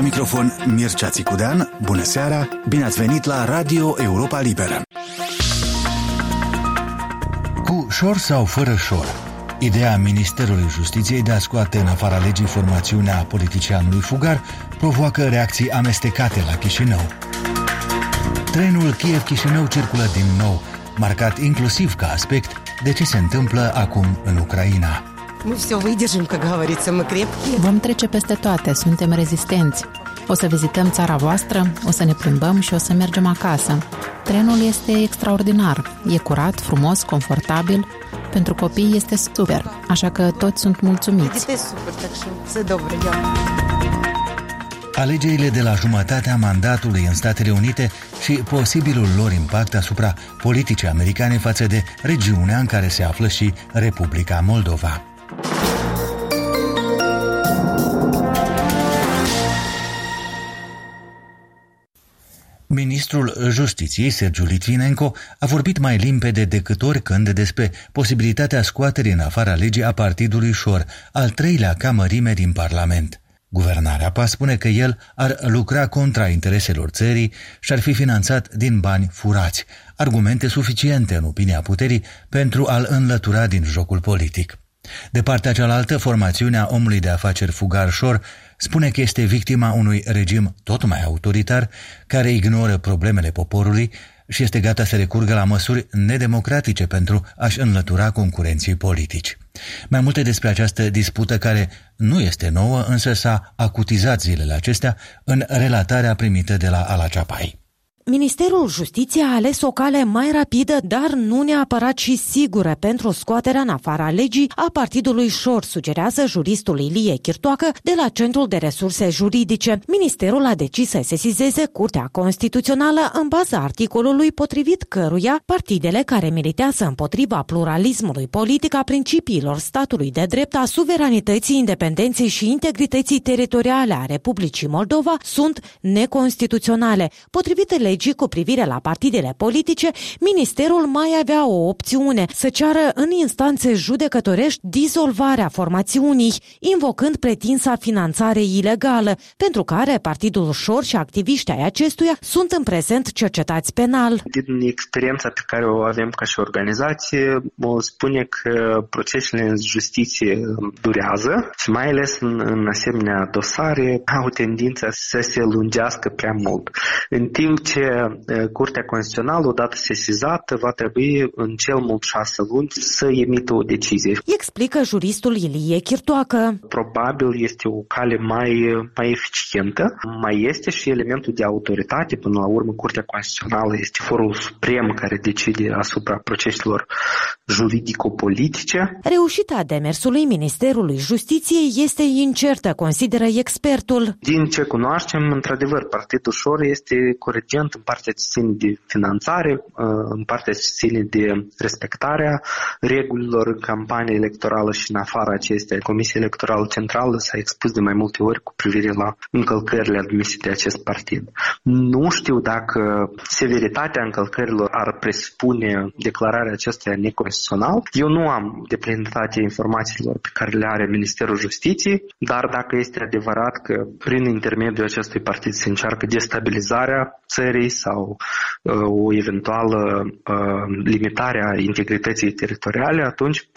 microfon Mircea Țicudean. Bună seara, bine ați venit la Radio Europa Liberă. Cu șor sau fără șor, ideea Ministerului Justiției de a scoate în afara legii formațiunea politicianului fugar provoacă reacții amestecate la Chișinău. Trenul Kiev-Chișinău circulă din nou, marcat inclusiv ca aspect de ce se întâmplă acum în Ucraina. Vom trece peste toate, suntem rezistenți. O să vizităm țara voastră, o să ne plimbăm și o să mergem acasă. Trenul este extraordinar, e curat, frumos, confortabil. Pentru copii este super, așa că toți sunt mulțumiți. Alegerile de la jumătatea mandatului în Statele Unite și posibilul lor impact asupra politicii americane față de regiunea în care se află și Republica Moldova. Ministrul Justiției, Sergiu Litvinenko, a vorbit mai limpede decât oricând despre posibilitatea scoaterii în afara legii a partidului Șor, al treilea ca mărime din Parlament. Guvernarea PAS spune că el ar lucra contra intereselor țării și ar fi finanțat din bani furați, argumente suficiente în opinia puterii pentru a-l înlătura din jocul politic. De partea cealaltă, formațiunea omului de afaceri fugar Șor spune că este victima unui regim tot mai autoritar care ignoră problemele poporului și este gata să recurgă la măsuri nedemocratice pentru a-și înlătura concurenții politici. Mai multe despre această dispută, care nu este nouă, însă s-a acutizat zilele acestea în relatarea primită de la Ala Ceapai. Ministerul Justiției a ales o cale mai rapidă, dar nu neapărat și sigură pentru scoaterea în afara legii a partidului Șor, sugerează juristul Ilie Chirtoacă de la Centrul de Resurse Juridice. Ministerul a decis să sesizeze Curtea Constituțională în baza articolului potrivit căruia partidele care militează împotriva pluralismului politic, a principiilor statului de drept, a suveranității, independenței și integrității teritoriale a Republicii Moldova sunt neconstituționale. Potrivit legii cu privire la partidele politice, ministerul mai avea o opțiune: să ceară în instanțe judecătorești dizolvarea formațiunii, invocând pretinsa finanțare ilegală, pentru care partidul Șor și activiștii ai acestuia sunt în prezent cercetați penal. Din experiența pe care o avem ca și organizație, mă spune că procesele în justiție durează și mai ales în asemenea dosare au tendința să se lungească prea mult. În timp ce Curtea Constituțională, odată sesizată, va trebui în cel mult 6 luni să emită o decizie. Explică juristul Ilie Chirtoacă. Probabil este o cale mai eficientă. Mai este și elementul de autoritate. Până la urmă, Curtea Constituțională este forul suprem care decide asupra proceselor juridico-politice. Reușita demersului Ministerului Justiției este incertă, consideră expertul. Din ce cunoaștem, într-adevăr, partidul Șor este corecent în partea ce ține de finanțare, în partea ce ține de respectarea regulilor în campanie electorală și în afara acestea. Comisia Electorală Centrală s-a expus de mai multe ori cu privire la încălcările admise de acest partid. Nu știu dacă severitatea încălcărilor ar presupune declararea acestuia neconstituțional. Eu nu am de plinătatea informațiilor pe care le are Ministerul Justiției, dar dacă este adevărat că prin intermediul acestui partid se încearcă destabilizarea țării sau o eventuală limitare a integrității teritoriale, atunci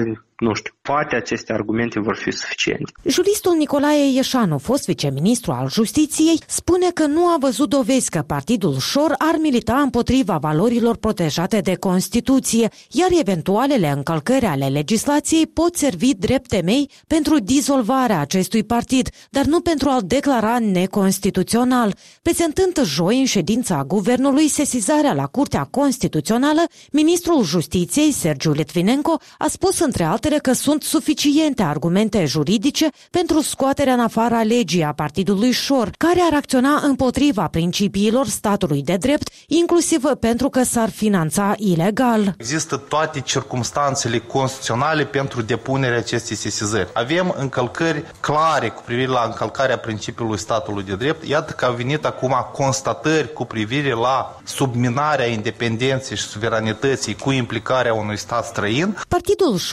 poate aceste argumente vor fi suficiente. Juristul Nicolae Ieșanu, fost viceministru al Justiției, spune că nu a văzut dovezi că partidul Șor ar milita împotriva valorilor protejate de Constituție, iar eventualele încălcări ale legislației pot servi drept temei pentru dizolvarea acestui partid, dar nu pentru a-l declara neconstituțional. Prezentând joi în ședința Guvernului sesizarea la Curtea Constituțională, ministrul Justiției, Sergiu Litvinenko, a spus între altele că sunt suficiente argumente juridice pentru scoaterea în afara legii a partidului Șor, care ar acționa împotriva principiilor statului de drept, inclusiv pentru că s-ar finanța ilegal. Există toate circumstanțele constituționale pentru depunerea acestei sesizări. Avem încălcări clare cu privire la încălcarea principiului statului de drept. Iată că au venit acum constatări cu privire la subminarea independenței și suveranității cu implicarea unui stat străin. Partidul Șor, care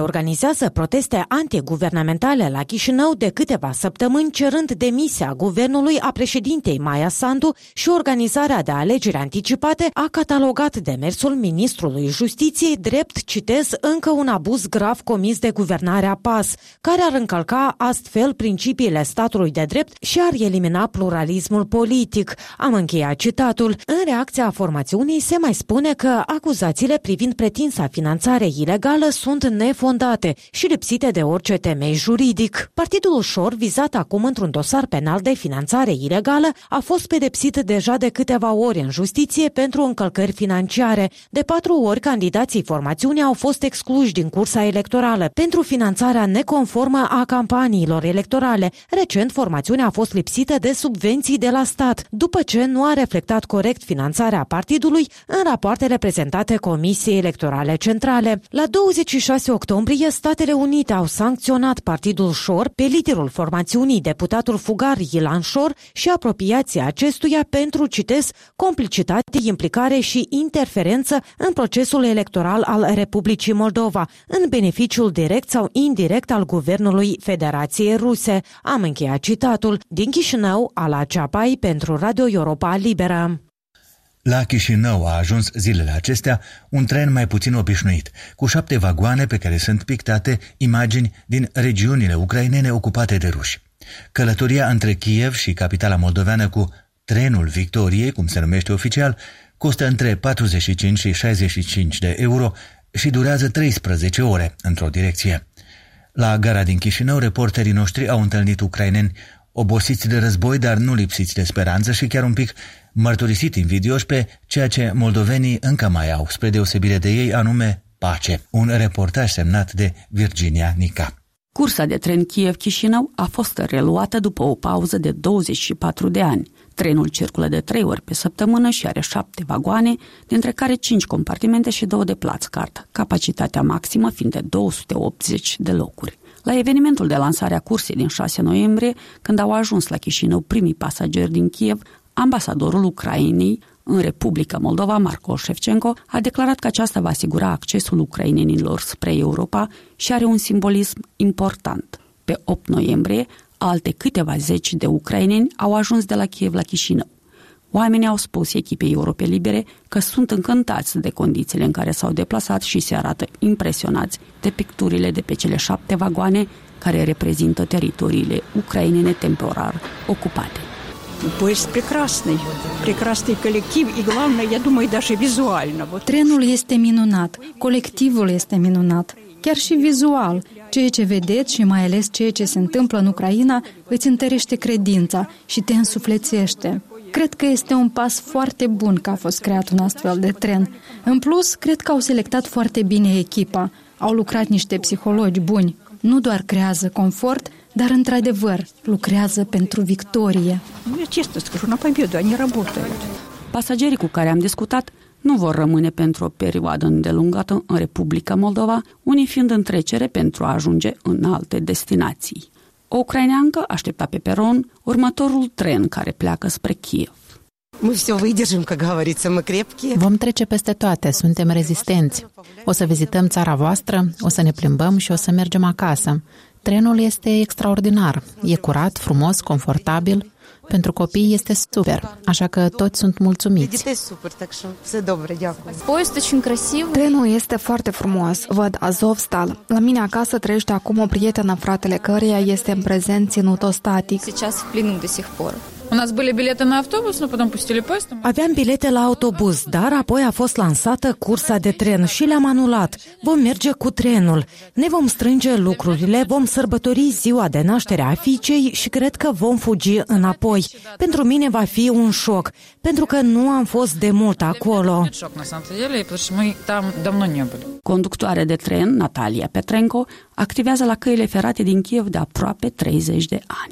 organizează proteste antiguvernamentale la Chișinău de câteva săptămâni, cerând demisia guvernului a președintei Maia Sandu și organizarea de alegeri anticipate, a catalogat demersul ministrului Justiției drept, citez, încă un abuz grav comis de guvernarea PAS, care ar încălca astfel principiile statului de drept și ar elimina pluralismul politic. Am încheiat citatul. În reacția formațiunii se mai spune că acuzațiile privind pretinsa finanțare ilegală sunt nefondate și lipsite de orice temei juridic. Partidul Ușor, vizat acum într-un dosar penal de finanțare ilegală, a fost pedepsit deja de câteva ori în justiție pentru încălcări financiare. De 4 ori, candidații formațiunii au fost excluși din cursa electorală pentru finanțarea neconformă a campaniilor electorale. Recent, formațiunea a fost lipsită de subvenții de la stat, după ce nu a reflectat corect finanțarea partidului în rapoartele prezentate Comisiei Electorale Centrale. La 26 octombrie, Statele Unite au sancționat Partidul Șor pe liderul formațiunii, deputatul fugar Ilan Șor, și apropiația acestuia pentru, citez, complicitate, implicare și interferență în procesul electoral al Republicii Moldova, în beneficiul direct sau indirect al Guvernului Federației Ruse. Am încheiat citatul. Din Chișinău, Ala Ceapai pentru Radio Europa Liberă. La Chișinău a ajuns zilele acestea un tren mai puțin obișnuit, cu 7 vagoane pe care sunt pictate imagini din regiunile ucrainene ocupate de ruși. Călătoria între Kiev și capitala moldoveană cu trenul Victoriei, cum se numește oficial, costă între 45 și 65 de euro și durează 13 ore într-o direcție. La gara din Chișinău, reporterii noștri au întâlnit ucraineni obosiți de război, dar nu lipsiți de speranță și chiar un pic mărturisit invidioși pe ceea ce moldovenii încă mai au, spre deosebire de ei, anume pace. Un reportaj semnat de Virginia Nica. Cursa de tren Kiev-Chișinău a fost reluată după o pauză de 24 de ani. Trenul circulă de 3 ori pe săptămână și are 7 vagoane, dintre care 5 compartimente și 2 de plaț-cart, capacitatea maximă fiind de 280 de locuri. La evenimentul de lansare a cursei din 6 noiembrie, când au ajuns la Chișinău primii pasageri din Kiev, ambasadorul Ucrainei în Republica Moldova, Marco Șefcenco, a declarat că aceasta va asigura accesul ucrainenilor spre Europa și are un simbolism important. Pe 8 noiembrie, alte câteva zeci de ucraineni au ajuns de la Kiev la Chișinău. Oamenii au spus echipei Europe Libere că sunt încântați de condițiile în care s-au deplasat și se arată impresionați de picturile de pe cele 7 vagoane care reprezintă teritoriile ucrainene temporar ocupate. Поезд прекрасный, прекрасный коллектив и главное, я думаю, даже визуально. Trenul este minunat, colectivul este minunat, chiar și vizual. Ceea ce vedeți și mai ales ceea ce se întâmplă în Ucraina îți întărește credința și te însuflețește. Cred că este un pas foarte bun că a fost creat un astfel de tren. În plus, cred că au selectat foarte bine echipa. Au lucrat niște psihologi buni. Nu doar creează confort, dar într-adevăr lucrează pentru victorie. Pasagerii cu care am discutat nu vor rămâne pentru o perioadă îndelungată în Republica Moldova, unii fiind în trecere pentru a ajunge în alte destinații. O ucraineancă aștepta pe peron următorul tren care pleacă spre Kiev. Vom trece peste toate, suntem rezistenți. O să vizităm țara voastră, o să ne plimbăm și o să mergem acasă. Trenul este extraordinar, e curat, frumos, confortabil. Pentru copii este super, așa că toți sunt mulțumiți. Trenul este foarte frumos. Văd Azovstal. La mine acasă trăiește acum o prietenă, fratele căreia este în prezent ținut-static. Aveam bilete la autobuz, dar apoi a fost lansată cursa de tren și le-am anulat. Vom merge cu trenul. Ne vom strânge lucrurile, vom sărbători ziua de naștere a fiicei și cred că vom fugi înapoi. Pentru mine va fi un șoc, pentru că nu am fost de mult acolo. Conductoarea de tren, Natalia Petrenko, activează la căile ferate din Kiev de aproape 30 de ani.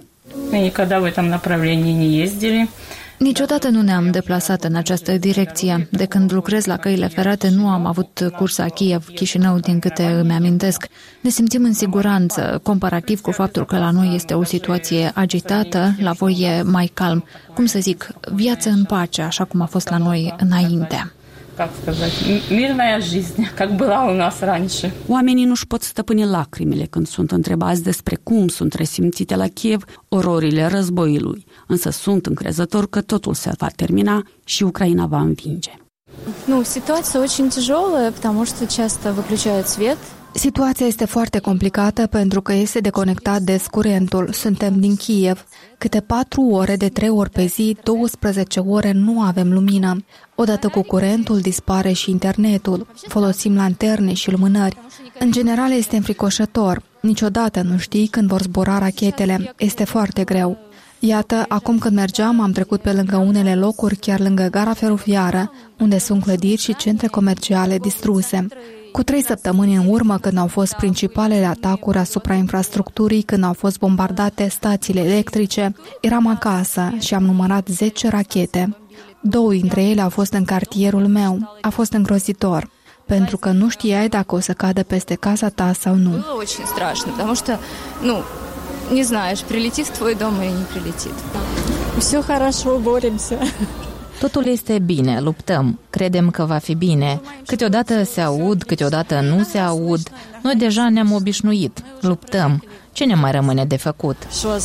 Niciodată nu ne-am deplasat în această direcție. De când lucrez la căile ferate, nu am avut cursa Kiev-Chișinău, din câte îmi amintesc. Ne simțim în siguranță, comparativ cu faptul că la noi este o situație agitată, la voi e mai calm. Cum să zic, viață în pace, așa cum a fost la noi înainte. как сказать, мирная жизнь, как была у нас раньше. Oamenii nu-și pot stăpâni lacrimile când sunt întrebați despre cum sunt resimțite la Kiev ororile războiului, însă sunt încrezători că totul se va termina și Ucraina va învinge. Ситуация очень тяжелая, потому что часто выключают свет. Situația este foarte complicată pentru că este deconectat des curentul. Suntem din Kiev. Câte 4 ore de 3 ori pe zi, 12 ore nu avem lumină. Odată cu curentul dispare și internetul. Folosim lanterne și lumânări. În general este înfricoșător. Niciodată nu știi când vor zbura rachetele. Este foarte greu. Iată, acum când mergeam, am trecut pe lângă unele locuri, chiar lângă gara feroviară, unde sunt clădiri și centre comerciale distruse. Cu 3 săptămâni în urmă, când au fost principalele atacuri asupra infrastructurii, când au fost bombardate stațiile electrice, eram acasă și am numărat 10 rachete. 2 dintre ele au fost în cartierul meu. A fost îngrozitor, pentru că nu știai dacă o să cadă peste casa ta sau nu. Было очень страшно, потому что, не знаешь, прилетит в твой дом или не прилетит. Все хорошо, боремся. Totul este bine, luptăm, credem că va fi bine. Câteodată se aud, câteodată nu se aud. Noi deja ne-am obișnuit, luptăm. Ce ne mai rămâne de făcut?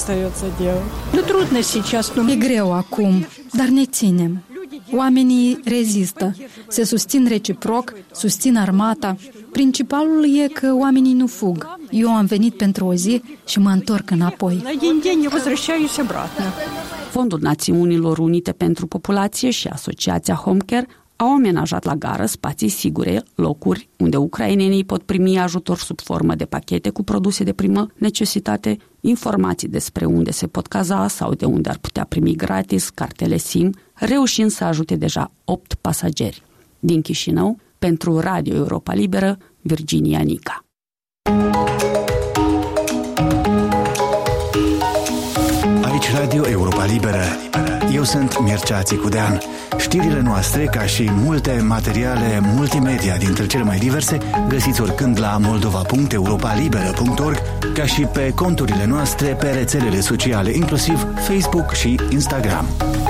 E greu acum, dar ne ținem. Oamenii rezistă, se susțin reciproc, susțin armata. Principalul e că oamenii nu fug. Eu am venit pentru o zi și mă întorc înapoi. Fondul Națiunilor Unite pentru Populație și Asociația Homecare au amenajat la gară spații sigure, locuri unde ucrainenii pot primi ajutor sub formă de pachete cu produse de primă necesitate, informații despre unde se pot caza sau de unde ar putea primi gratis cartele SIM, reușind să ajute deja 8 pasageri. Din Chișinău, pentru Radio Europa Liberă, Virginia Nica. Aici Radio Europa Liberă. Eu sunt Mircea Țicudean. Știrile noastre, ca și multe materiale multimedia dintre cele mai diverse, găsiți oricând la moldova.europalibera.org, ca și pe conturile noastre pe rețelele sociale, inclusiv Facebook și Instagram.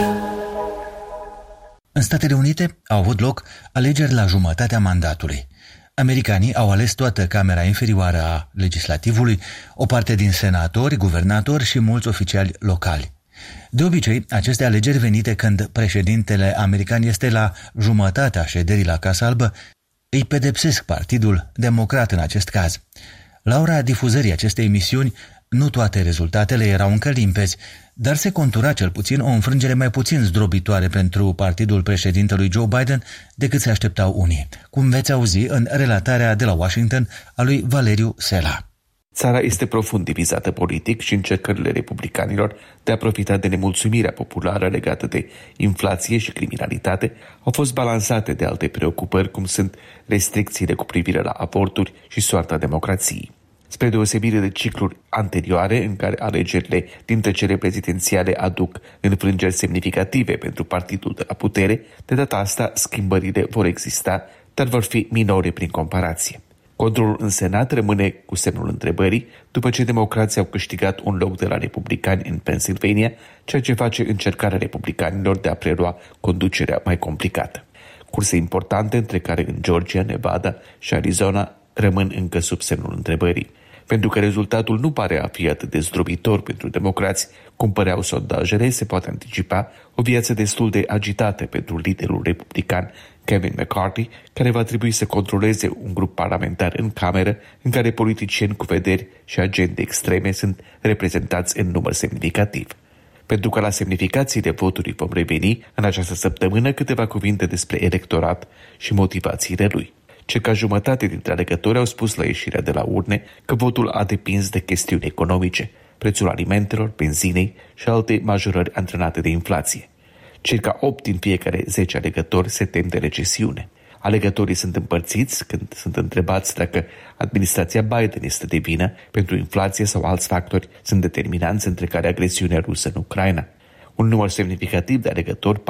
În Statele Unite au avut loc alegeri la jumătatea mandatului. Americanii au ales toată Camera Inferioară a Legislativului, o parte din senatori, guvernatori și mulți oficiali locali. De obicei, aceste alegeri venite când președintele american este la jumătatea șederii la Casa Albă, îi pedepsesc Partidul Democrat în acest caz. La ora difuzării acestei emisiuni, nu toate rezultatele erau încă limpezi, dar se contura cel puțin o înfrângere mai puțin zdrobitoare pentru partidul președintelui Joe Biden decât se așteptau unii, cum veți auzi în relatarea de la Washington a lui Valeriu Sela. Țara este profund divizată politic și încercările republicanilor de a profita de nemulțumirea populară legată de inflație și criminalitate au fost balansate de alte preocupări, cum sunt restricțiile cu privire la avorturi și soarta democrației. Spre deosebire de cicluri anterioare în care alegerile dintre cele prezidențiale aduc înfrângeri semnificative pentru partidul de la putere, de data asta schimbările vor exista, dar vor fi minore prin comparație. Controlul în Senat rămâne cu semnul întrebării după ce democrații au câștigat un loc de la republicani în Pennsylvania, ceea ce face încercarea republicanilor de a prelua conducerea mai complicată. Curse importante, între care în Georgia, Nevada și Arizona, rămân încă sub semnul întrebării. Pentru că rezultatul nu pare a fi atât de zdrobitor pentru democrați, cum păreau sondajele, se poate anticipa o viață destul de agitată pentru liderul republican Kevin McCarthy, care va trebui să controleze un grup parlamentar în cameră în care politicieni cu vederi și agende extreme sunt reprezentați în număr semnificativ. Pentru că la semnificațiile votului vom reveni în această săptămână câteva cuvinte despre electorat și motivațiile lui. Circa jumătate dintre alegători au spus la ieșirea de la urne că votul a depins de chestiuni economice, prețul alimentelor, benzinei și alte majorări antrenate de inflație. Circa 8 din fiecare 10 alegători se tem de recesiune. Alegătorii sunt împărțiți când sunt întrebați dacă administrația Biden este de vină pentru inflație sau alți factori sunt determinanți, între care agresiunea rusă în Ucraina. Un număr semnificativ de alegători,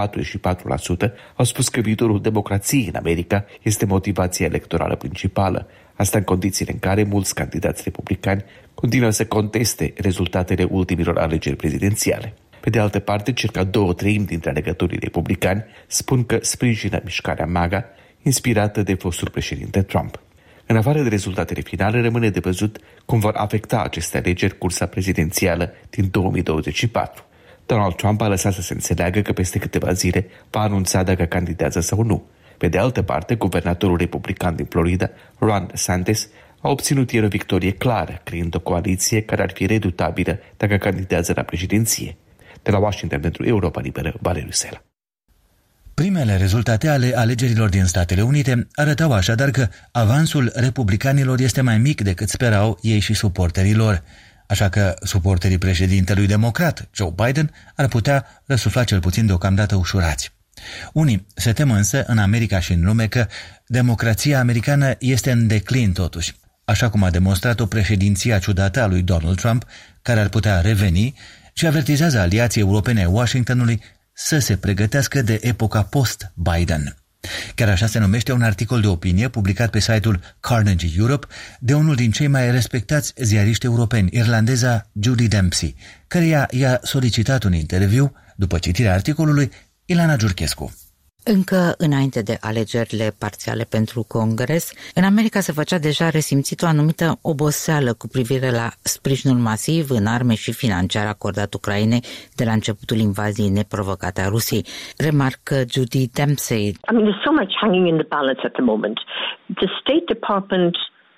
44%, au spus că viitorul democrației în America este motivația electorală principală. Asta în condițiile în care mulți candidați republicani continuă să conteste rezultatele ultimilor alegeri prezidențiale. Pe de altă parte, circa 2/3 dintre alegătorii republicani spun că sprijină mișcarea MAGA, inspirată de fostul președinte Trump. În afară de rezultatele finale, rămâne de văzut cum vor afecta aceste alegeri cursa prezidențială din 2024. Donald Trump a lăsat să se înțeleagă că peste câteva zile va anunța dacă candidează sau nu. Pe de altă parte, guvernatorul republican din Florida, Ron DeSantis, a obținut ieri o victorie clară, creând o coaliție care ar fi redutabilă dacă candidează la președinție. De la Washington pentru Europa Liberă, Valeriu Sela. Primele rezultate ale alegerilor din Statele Unite arătau așadar că avansul republicanilor este mai mic decât sperau ei și suporterii lor, așa că suporterii președintelui democrat, Joe Biden, ar putea răsufla cel puțin deocamdată ușurați. Unii se tem însă în America și în lume că democrația americană este în declin totuși, așa cum a demonstrat-o președinția ciudată a lui Donald Trump, care ar putea reveni, și avertizează aliații europene ai Washingtonului să se pregătească de epoca post-Biden. Chiar așa se numește un articol de opinie publicat pe site-ul Carnegie Europe de unul din cei mai respectați ziariști europeni, irlandeza Judy Dempsey, căreia i-a solicitat un interviu după citirea articolului Ilana Giurchescu. Încă înainte de alegerile parțiale pentru Congres, în America se făcea deja resimțit o anumită oboseală cu privire la sprijinul masiv în arme și financiar acordat Ucrainei de la începutul invaziei neprovocate a Rusiei. Remarcă Judy Dempsey. I mean, there's so much hanging in the balance at the moment. The State Department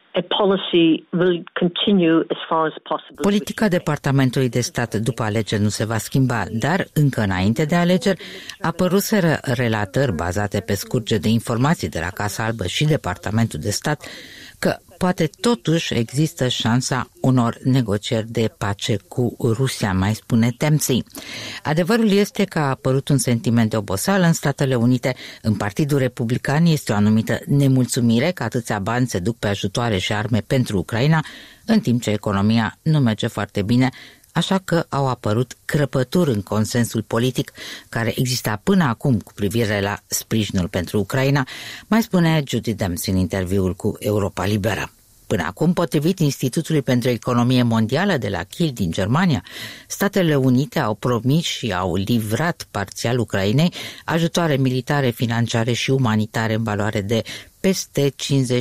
Politica Departamentului de Stat după alegeri nu se va schimba, dar încă înainte de alegeri apăruseră relatări bazate pe scurgeri de informații de la Casa Albă și Departamentul de Stat că poate totuși există șansa unor negocieri de pace cu Rusia, mai spune Dempsey. Adevărul este că a apărut un sentiment de oboseală în Statele Unite. În Partidul Republican este o anumită nemulțumire că atâția bani se duc pe ajutoare și arme pentru Ucraina, în timp ce economia nu merge foarte bine, așa că au apărut crăpături în consensul politic care exista până acum cu privire la sprijinul pentru Ucraina, mai spune Judy Dempsey în interviul cu Europa Liberă. Până acum, potrivit Institutului pentru Economie Mondială de la Kiel din Germania, Statele Unite au promis și au livrat parțial Ucrainei ajutoare militare, financiare și umanitare în valoare de peste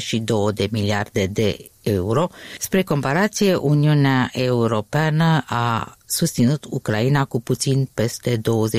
52 de miliarde de euro. Spre comparație, Uniunea Europeană a susținut Ucraina cu puțin peste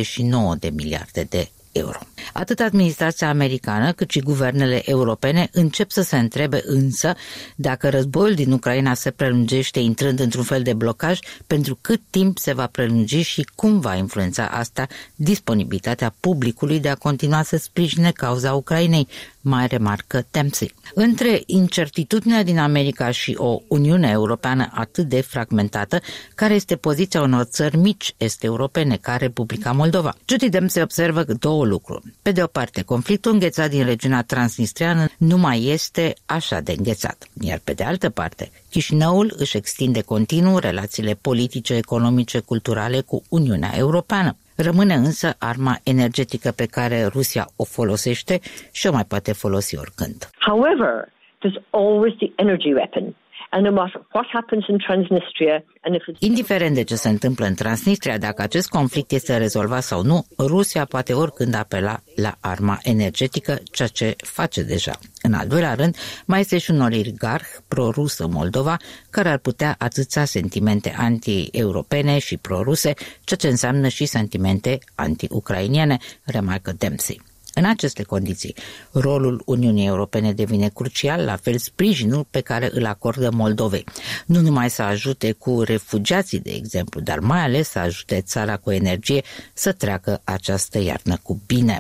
29 de miliarde de euro. Atât administrația americană cât și guvernele europene încep să se întrebe însă dacă războiul din Ucraina se prelungește intrând într-un fel de blocaj, pentru cât timp se va prelungi și cum va influența asta disponibilitatea publicului de a continua să sprijine cauza Ucrainei, mai remarcă Dempsey. Între incertitudinea din America și o Uniune Europeană atât de fragmentată, care este poziția unor țări mici est-europene ca Republica Moldova, Judy Dempsey observă două lucruri. Pe de o parte, conflictul înghețat din regiunea transnistreană nu mai este așa de înghețat, iar pe de altă parte, Chișinăul își extinde continuu relațiile politice, economice, culturale cu Uniunea Europeană. Rămâne însă arma energetică pe care Rusia o folosește și o mai poate folosi oricând. However, there's always the energy weapon. And no matter what happens in Transnistria, indiferent de ce se întâmplă în Transnistria, dacă acest conflict este rezolvat sau nu, Rusia poate oricând apela la arma energetică, ceea ce face deja. În al doilea rând, mai este și un oligarh pro-rus în Moldova, care ar putea atâța sentimente anti-europene și pro-ruse, ceea ce înseamnă și sentimente anti-ucrainiene, remarcă Dempsey. În aceste condiții, rolul Uniunii Europene devine crucial, la fel sprijinul pe care îl acordă Moldovei. Nu numai să ajute cu refugiații, de exemplu, dar mai ales să ajute țara cu energie să treacă această iarnă cu bine.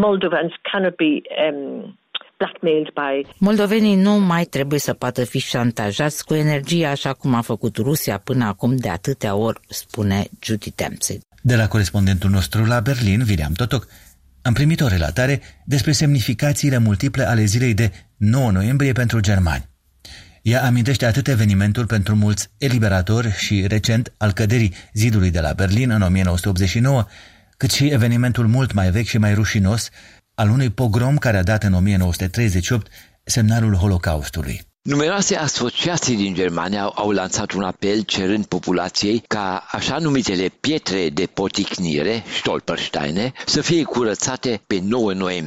Moldovenii nu mai trebuie să poată fi șantajați cu energie, așa cum a făcut Rusia până acum de atâtea ori, spune Judy Dempsey. De la corespondentul nostru la Berlin, William Totoc, am primit o relatare despre semnificațiile multiple ale zilei de 9 noiembrie pentru germani. Ea amintește atât evenimentul pentru mulți eliberatori și recent al căderii zidului de la Berlin în 1989, cât și evenimentul mult mai vechi și mai rușinos al unui pogrom care a dat în 1938 semnalul Holocaustului. Numeroase asociații din Germania au lansat un apel cerând populației ca așa numitele pietre de poticnire, Stolpersteine, să fie curățate pe 9 noiembrie.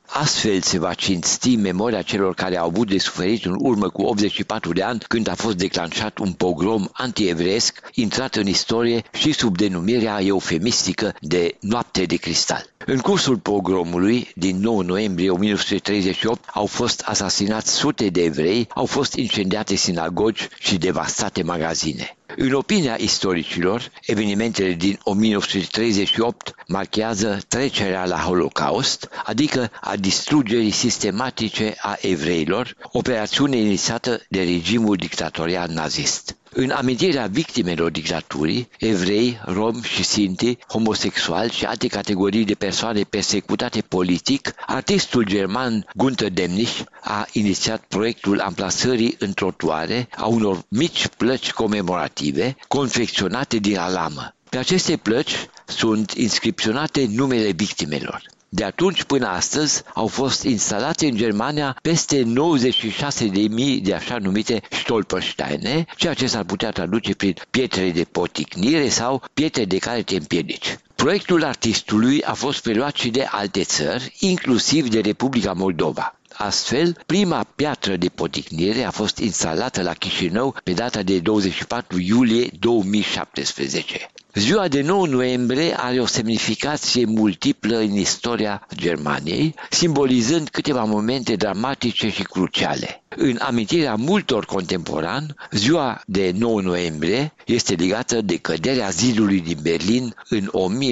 Astfel se va cinsti memoria celor care au avut de suferit în urmă cu 84 de ani, când a fost declanșat un pogrom anti-evreiesc, intrat în istorie și sub denumirea eufemistică de Noapte de Cristal. În cursul pogromului din 9 noiembrie 1938 au fost asasinați sute de evrei, au fost incendiate sinagogi și devastate magazine. În opinia istoricilor, evenimentele din 1938 marchează trecerea la Holocaust, adică a distrugerii sistematice a evreilor, operațiune inițiată de regimul dictatorial nazist. În amintirea victimelor dictaturii, evrei, romi și sinti, homosexuali și alte categorii de persoane persecutate politic, artistul german Günter Demnig a inițiat proiectul amplasării în trotuare a unor mici plăci comemorative confecționate din alamă. Pe aceste plăci sunt inscripționate numele victimelor. De atunci până astăzi au fost instalate în Germania peste 96.000 de așa numite Stolpersteine, ceea ce s-ar putea traduce prin pietre de poticnire sau pietre de care te împiedici. Proiectul artistului a fost preluat și de alte țări, inclusiv de Republica Moldova. Astfel, prima piatră de poticnire a fost instalată la Chișinău pe data de 24 iulie 2017. Ziua de 9 noiembrie are o semnificație multiplă în istoria Germaniei, simbolizând câteva momente dramatice și cruciale. În amintirea multor contemporani, ziua de 9 noiembrie este legată de căderea zidului din Berlin în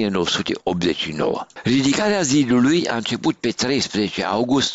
1989. Ridicarea zidului a început pe 13 august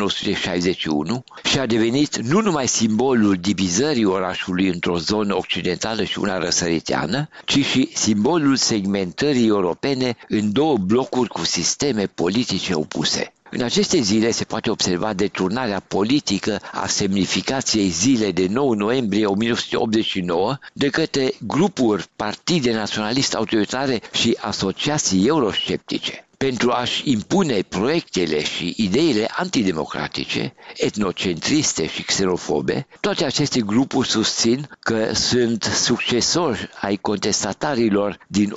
1961 și a devenit nu numai simbolul divizării orașului într-o zonă occidentală și una răsăriteană, ci și simbolul segmentării europene în două blocuri cu sisteme politice opuse. În aceste zile se poate observa deturnarea politică a semnificației zilei de 9 noiembrie 1989 de către grupuri, partide naționaliste autoritare și asociații eurosceptice. Pentru a-și impune proiectele și ideile antidemocratice, etnocentriste și xenofobe, toate aceste grupuri susțin că sunt succesori ai contestatarilor din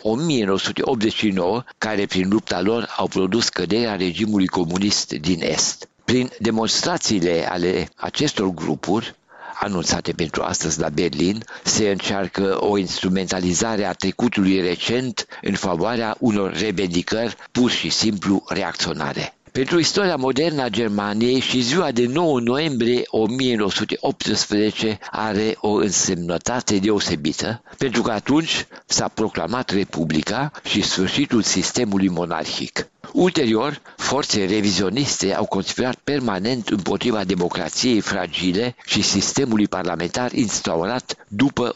1989, care prin lupta lor au produs căderea regimului comunist din Est. Prin demonstrațiile ale acestor grupuri, anunțate pentru astăzi la Berlin, se încearcă o instrumentalizare a trecutului recent în favoarea unor revendicări pur și simplu reacționare. Pentru istoria modernă a Germaniei și ziua de 9 noiembrie 1918 are o însemnătate deosebită, pentru că atunci s-a proclamat Republica și sfârșitul sistemului monarhic. Ulterior, forțe revizioniste au conspirat permanent împotriva democrației fragile și sistemului parlamentar instaurat după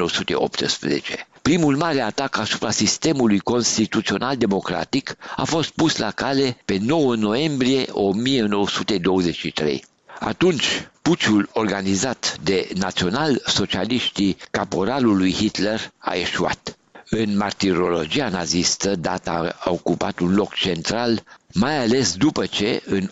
1918. Primul mare atac asupra sistemului constituțional democratic a fost pus la cale pe 9 noiembrie 1923. Atunci, puciul organizat de național-socialiștii caporalului Hitler a eșuat. În martirologia nazistă, data a ocupat un loc central, mai ales după ce, în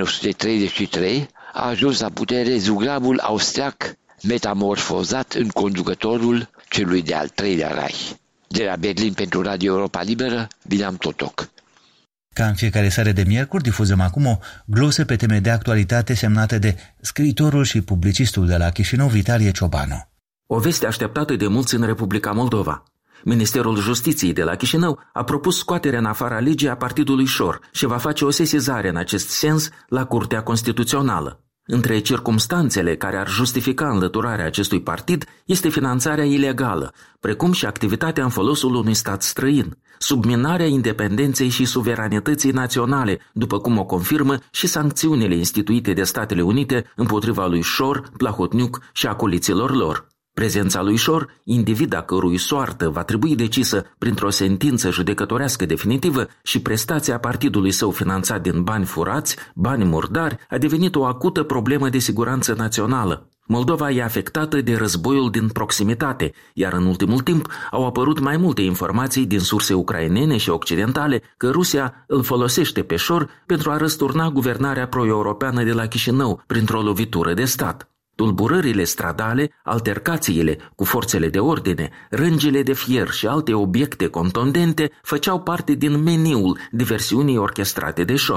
1933, a ajuns la putere zugravul austriac, metamorfozat în conducătorul celui de-al treilea Reich. De la Berlin pentru Radio Europa Liberă, Bileam Totoc. Ca în fiecare seară de miercuri, difuzăm acum o glosă pe teme de actualitate semnată de scriitorul și publicistul de la Chișinău, Vitalie Ciobanu. O veste așteptată de mulți în Republica Moldova. Ministerul Justiției de la Chișinău a propus scoaterea în afara legii a partidului Șor și va face o sesizare în acest sens la Curtea Constituțională. Între circumstanțele care ar justifica înlăturarea acestui partid este finanțarea ilegală, precum și activitatea în folosul unui stat străin, subminarea independenței și suveranității naționale, după cum o confirmă și sancțiunile instituite de Statele Unite împotriva lui Șor, Plahotniuc și acoliților lor. Prezența lui Șor, individ a cărui soartă va trebui decisă printr-o sentință judecătorească definitivă, și prestația partidului său finanțat din bani furați, bani murdari, a devenit o acută problemă de siguranță națională. Moldova e afectată de războiul din proximitate, iar în ultimul timp au apărut mai multe informații din surse ucrainene și occidentale că Rusia îl folosește pe Șor pentru a răsturna guvernarea pro-europeană de la Chișinău printr-o lovitură de stat. Tulburările stradale, altercațiile cu forțele de ordine, rângile de fier și alte obiecte contundente făceau parte din meniul diversiunii orchestrate de Șor.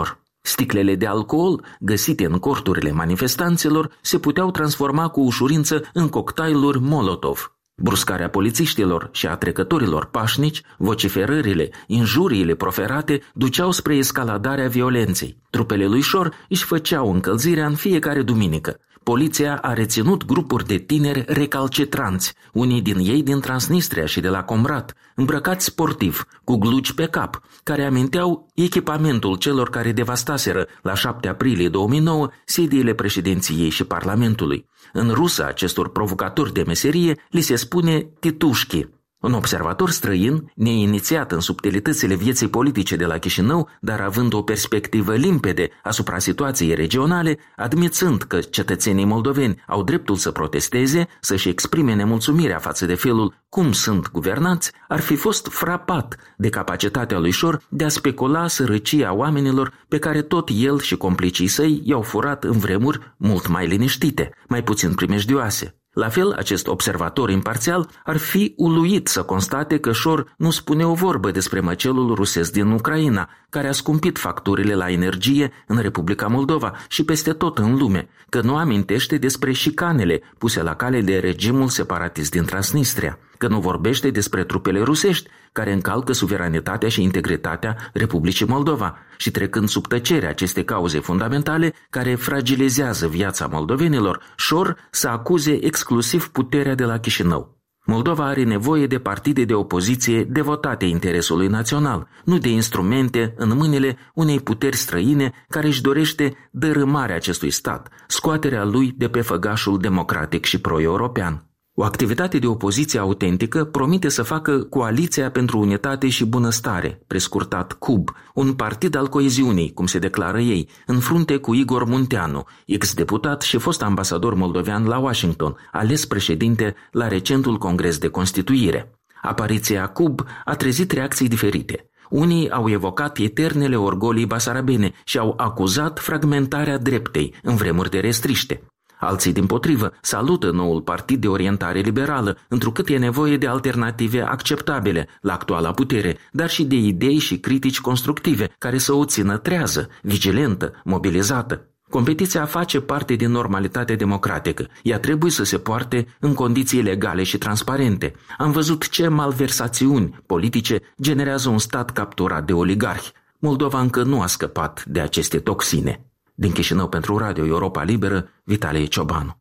Sticlele de alcool, găsite în corturile manifestanților, se puteau transforma cu ușurință în cocktailuri Molotov. Bruscarea polițiștilor și a trecătorilor pașnici, vociferările, injuriile proferate duceau spre escaladarea violenței. Trupele lui Șor își făceau încălzirea în fiecare duminică. Poliția a reținut grupuri de tineri recalcitranți, unii din ei din Transnistria și de la Comrat, îmbrăcați sportiv, cu glugi pe cap, care aminteau echipamentul celor care devastaseră la 7 aprilie 2009 sediile președinției și Parlamentului. În rusă acestor provocatori de meserie li se spune titușchi. Un observator străin, neinițiat în subtilitățile vieții politice de la Chișinău, dar având o perspectivă limpede asupra situației regionale, admițând că cetățenii moldoveni au dreptul să protesteze, să-și exprime nemulțumirea față de felul cum sunt guvernați, ar fi fost frapat de capacitatea lui Șor de a specula sărăcia oamenilor pe care tot el și complicii săi i-au furat în vremuri mult mai liniștite, mai puțin primejdioase. La fel, acest observator imparțial ar fi uluit să constate că Șor nu spune o vorbă despre măcelul rusesc din Ucraina, care a scumpit facturile la energie în Republica Moldova și peste tot în lume, că nu amintește despre șicanele puse la cale de regimul separatist din Transnistria, că nu vorbește despre trupele rusești care încalcă suveranitatea și integritatea Republicii Moldova și trecând sub tăcere aceste cauze fundamentale care fragilizează viața moldovenilor, Șor să acuze exclusiv puterea de la Chișinău. Moldova are nevoie de partide de opoziție devotate interesului național, nu de instrumente în mâinile unei puteri străine care își dorește dărâmarea acestui stat, scoaterea lui de pe făgașul democratic și pro-european. O activitate de opoziție autentică promite să facă Coaliția pentru Unitate și Bunăstare, prescurtat CUB, un partid al coeziunii, cum se declară ei, în frunte cu Igor Munteanu, ex-deputat și fost ambasador moldovean la Washington, ales președinte la recentul Congres de Constituire. Apariția CUB a trezit reacții diferite. Unii au evocat eternele orgolii basarabene și au acuzat fragmentarea dreptei în vremuri de restriște. Alții, dimpotrivă, salută noul partid de orientare liberală, întrucât e nevoie de alternative acceptabile la actuala putere, dar și de idei și critici constructive, care să o țină trează, vigilentă, mobilizată. Competiția face parte din normalitatea democratică. Ea trebuie să se poarte în condiții legale și transparente. Am văzut ce malversațiuni politice generează un stat capturat de oligarhi. Moldova încă nu a scăpat de aceste toxine. Din Chișinău pentru Radio Europa Liberă, Vitalie Ciobanu.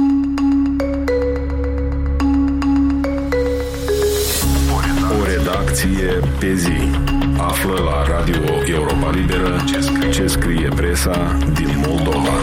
O redacție pe zi. Află la Radio Europa Liberă ce scrie presa din Moldova.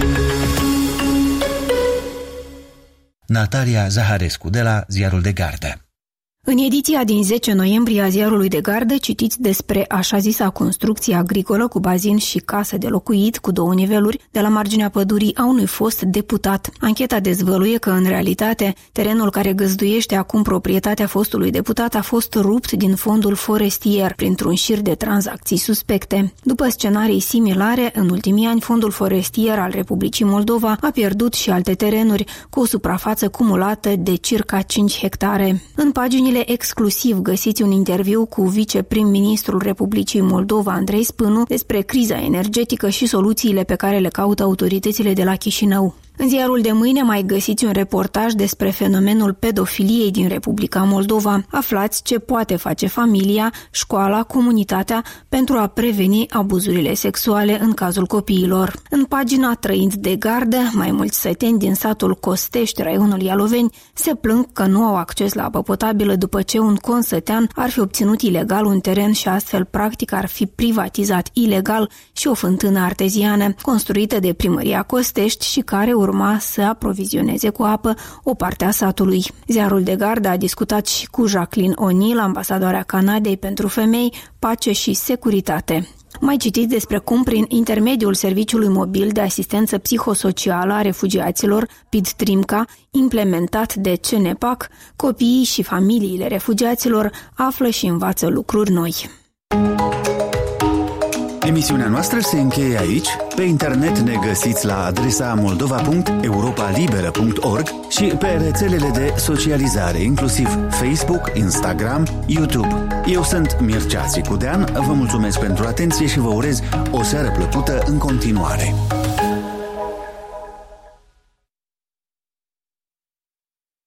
Natalia Zaharescu de la Ziarul de Gardă. În ediția din 10 noiembrie a Ziarului de Gardă citiți despre așa zisa construcție agricolă cu bazin și casă de locuit cu 2 niveluri de la marginea pădurii a unui fost deputat. Ancheta dezvăluie că, în realitate, terenul care găzduiește acum proprietatea fostului deputat a fost rupt din fondul forestier printr-un șir de tranzacții suspecte. După scenarii similare, în ultimii ani, fondul forestier al Republicii Moldova a pierdut și alte terenuri cu o suprafață cumulată de circa 5 hectare. În paginile exclusiv găsiți un interviu cu viceprim-ministrul Republicii Moldova, Andrei Spânu, despre criza energetică și soluțiile pe care le caută autoritățile de la Chișinău. În ziarul de mâine mai găsiți un reportaj despre fenomenul pedofiliei din Republica Moldova. Aflați ce poate face familia, școala, comunitatea pentru a preveni abuzurile sexuale în cazul copiilor. În pagina Trăind de Gardă, mai mulți săteni din satul Costești, raionul Ialoveni, se plâng că nu au acces la apă potabilă după ce un consătean ar fi obținut ilegal un teren și astfel practic ar fi privatizat ilegal și o fântână arteziană construită de primăria Costești și care urma să aprovizioneze cu apă o parte a satului. Ziarul de Gardă a discutat și cu Jacqueline O'Neill, ambasadoarea Canadei pentru femei, pace și securitate. Mai citiți despre cum, prin intermediul Serviciului Mobil de Asistență Psihosocială a Refugiaților, PID-Trimca, implementat de CNPAC, copiii și familiile refugiaților află și învață lucruri noi. Emisiunea noastră se încheie aici. Pe internet ne găsiți la adresa moldova.europalibera.org și pe rețelele de socializare, inclusiv Facebook, Instagram, YouTube. Eu sunt Mircea Țicudean, vă mulțumesc pentru atenție și vă urez o seară plăcută în continuare.